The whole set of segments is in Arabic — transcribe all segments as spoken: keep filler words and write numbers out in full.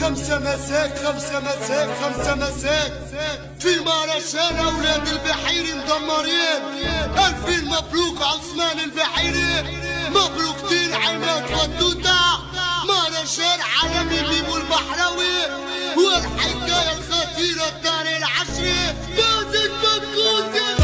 خمسة مساك خمسة مساك خمسة مساك في مهرجان أولاد البحيري مدمرين. ألفين مبروك عثمان البحيري، مبروك دين عماد ودودة، مهرجان عالمي بيبو البحراوي والحكاية الخطيرة الدار العشري بازك بكوزي.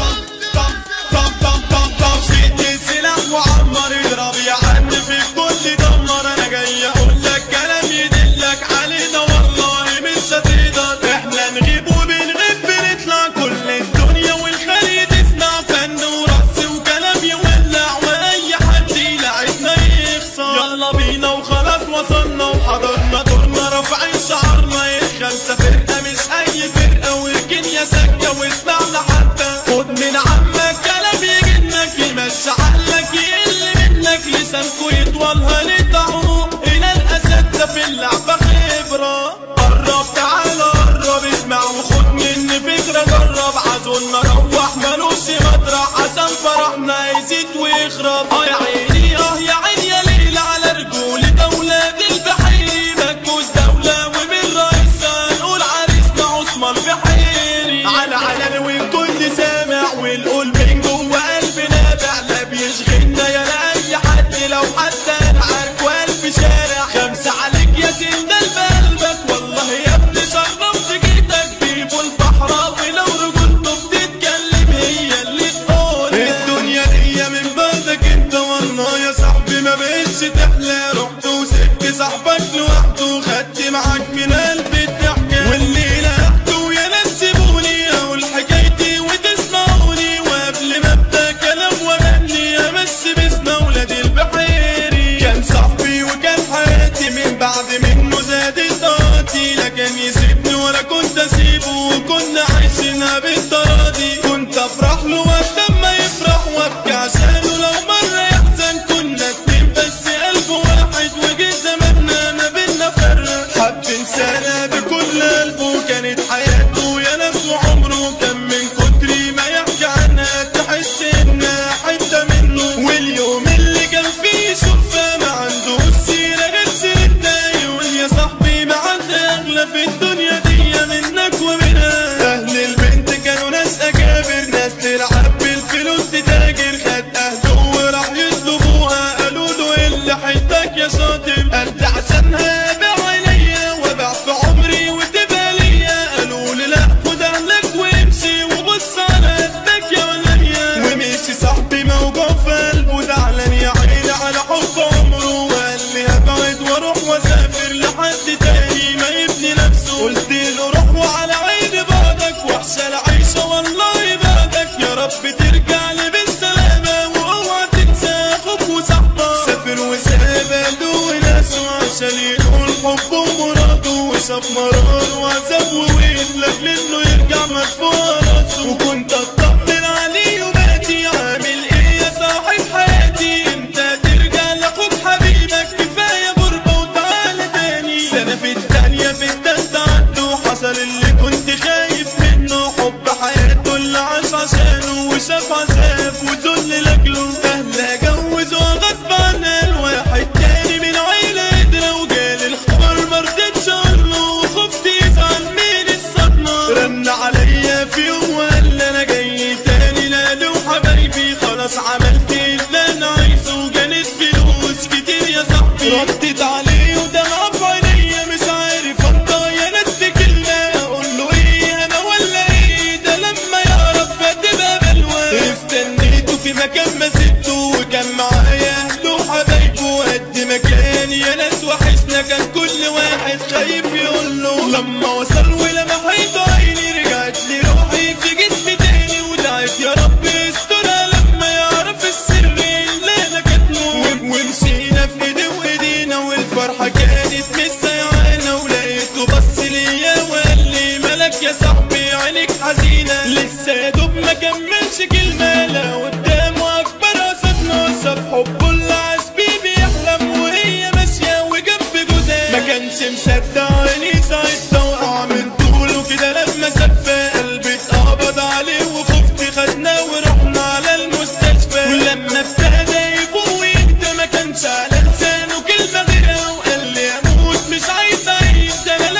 طم طم طم طم شد السلاح وعمر اضرب يا عم في كل دمر. انا جاي اقول لك كلام يدلك علينا والله مش هتقدر. احنا نغيب وبنغيب بنطلع كل الدنيا والخليج تسمع فن ورقص وكلام يولع واي حد يلعبنا يخسر. يلا بينا وخلاص وصلنا وحضرنا دورنا رافعين شعرنا. الخمسة فرقة مش اي فرقة واركن يا سكة واسمعنا حتى. خد من عمك كلام يجنك يمشي عقلك يقل منك لسانكو يطول هنقطعه. هنا الاساتذة في اللعبة خبرة. قرب تعالى قرب اسمع وخد مني فكرة جرب. عزولنا روح ملوش مطرح عشان فرحنا يزيد ويخرب. اه يا عيني اه يا عيني يا ليل على رجولة اولاد البحيري. مكبوس دولة ومن رئيسها نقول عريسنا عثمان البحيري. على علن والكل سامع والقول من جوه قلبنا لا بيشغلنا يا لاي حد لو حتى العرك والف شارع. خمسة عليك يا سيدنا بقلبك والله يا ابني شرفت جيتك بيبو البحراوي. لو رجولته بتتكلم هي اللي تقول. الدنيا دي من بعدك انت والله يا صاحبي ما بقتش تحلى. رحت وسبت صاحبك لوحده خدت معاك من قلبي الضحكة. والليلة رحتوا يا ناس سيبوني اقول حكايتي وتسمعوني. وقبل ما ابدا كلام واغني امس باسم اولاد البحيري. كان صاحبي وكان حياتي من بعد منه زادت طاقتي. لا كان يسيبني ولا كنت اسيبه وكنا عايشينها بالتراضي. كنت افرح له وقت ما يفرح وابكي عشانه لو مرة يحزن. كنا اتنين بس قلب واحد وجه زماننا ما بينا فرق. حب انسانة بكل قلبه كانت حياته يا ناس وعمره. كان من كتر ما يحكي عنها تحس انها حتة منه. واليوم اللي كان فيه شوفها ما عندوش سيرة غير سيرتنا. يقول يا صاحبي ما عندي اغلى في الدنيا دي منك ومنها. اهل البنت كانوا ناس اكابر ناس تلعب بالفلوس تتاجر. خد اهله وراح يطلبوها قالوا له ايه اللي حيتك يا شاطر. قد عشانها ابيع عينيا وابيع في عمري وتبقى ليا. قالوا لي لا خد اهلك وامشي وبص على قدك يا وليا. ومشي صاحبي موجوع في قلبه زعلان يا عيني على حب عمره. وقال لي هبعد واروح واسافر لحد تاني ما يبني نفسه. قلت له روح وعلى عيني بعدك وحشة العيشة والله بعدك. يا رب ترجع لي بالسلامة واوعى تنسى اخوك وصاحبك. سافر وساب اهله وناسه عشان ينقل حبه ومراده. وشاف مرار وعذاب وويل لاجل انه يرجع مدفوع راسه. وكنت اطمن عليه وباتي عامل ايه يا صاحب حياتي. انت ترجع لاخوك حبيبك كفاية غربة وتعالى تاني. سنة في التانية في التالتة عدوا حصل اللي كنت خايف منه. حب حياته اللي عاش عشانه وشاف عذاب وذل لاجله. اهله جوزوها غصب عنها الواحد تاني من عيلة قدرة. وجالي الخبر مرضتش اقوله وخفت يزعل من الصدمة. رن عليا في يوم وقال لي انا جاي تاني. لا حبايبي خلاص عملت اللي انا عايزه وجانت فلوس كتير يا صاحبي. ردت عليه ودمع في عينيا مش عارف انطق يا ناس بكلمة. اقول له ايه انا ولا ايه ده لما يعرف هتبقى بلوى. استنيته في مكان ما سبته وكان معايا اهله وحبايبه قد ما كان يا ناس وحشنا. كان كل واحد خايف يقول له. لما وصل ولمحيت عيني رجعت لي روحي في جسمي تاني. ودعيت يا رب استرها لما يعرف السر اللي انا كاتمه. ومشينا في ايدي وايدينا والفرحة كانت مسيعانا. ولقيته بص ليا وقال لي مالك يا صاحبي عينيك حزينة. لسه يا دوب ما كملش كلمة لا قدامه اكبر صدمة. شاف حبه اللي عاش بيه بيحلم وهي ماشية وجنب جوزها. ما كانش مصدق عيني ساعتها وقع من طوله كده لما شافها. قلبي اتقبض عليه وخفت خدناه ورحنا على المستشفى. ولما ابتدى يفوق ويهدى ما كانش على لسانه كلمة غيرها. وقال لي اموت مش عايز اعيش ده انا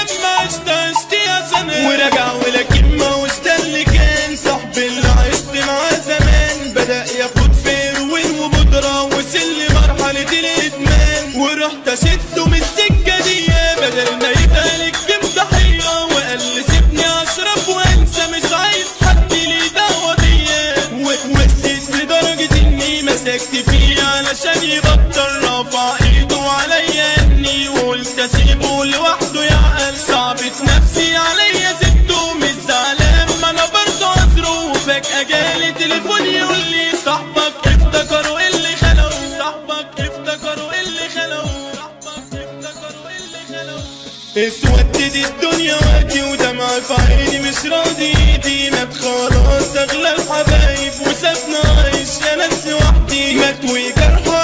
لوحده يعقل. صعبت نفسي عليا سبته مش زعلان، ما انا برضه عذره. وفجأة جالي تليفون يقول لي صاحبك افتكروا اللي خلقوا، صاحبك افتكروا اللي خلقوا، صاحبك افتكروا اللي خلقوا. اسودت الدنيا وقتي ودمعي في عيني مش راضي ايدي. مات خلاص اغلى الحبايب وسابنا عايش يا ناس لوحدي. مات وجرحه